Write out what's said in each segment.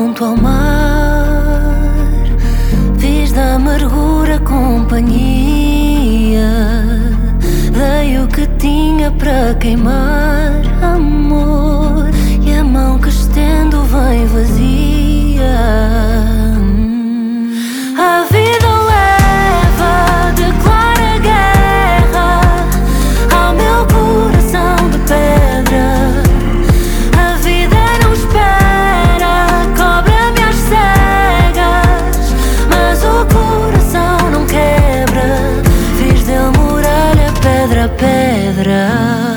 junto ao mar, fiz da amargura companhia, dei o que tinha para queimar, amor, e a mão que estendo vem vazia. A vida leva, declara guerra ao meu coração de pedra. A vida não espera, cobra-me às cegas, mas o coração não quebra. Fiz dele muralha, pedra a pedra.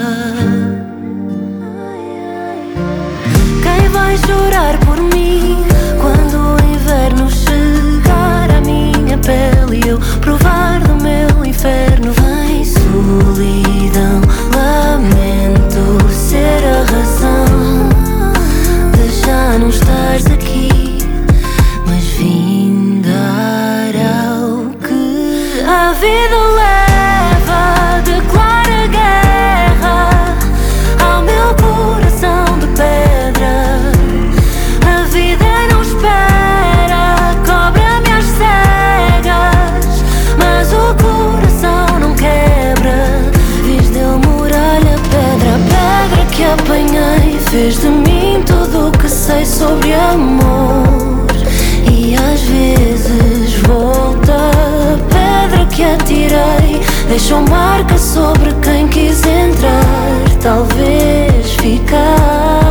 Quem vai chorar por mim quando o inverno chegar à minha pele e eu provar do meu inferno? Vem solidão, lamento ser a razão de já não estares aqui, mas vim dar ao que a vida leva. Declara guerra ao meu coração de pedra. A vida não espera, cobra-me às cegas, mas o coração não quebra. Fiz dele muralha, pedra a pedra que apanhei, fez de mim tudo o que sei sobre amor. E às vezes volta a pedra que atirei, deixou marca sobre quem quis entrar, talvez ficar.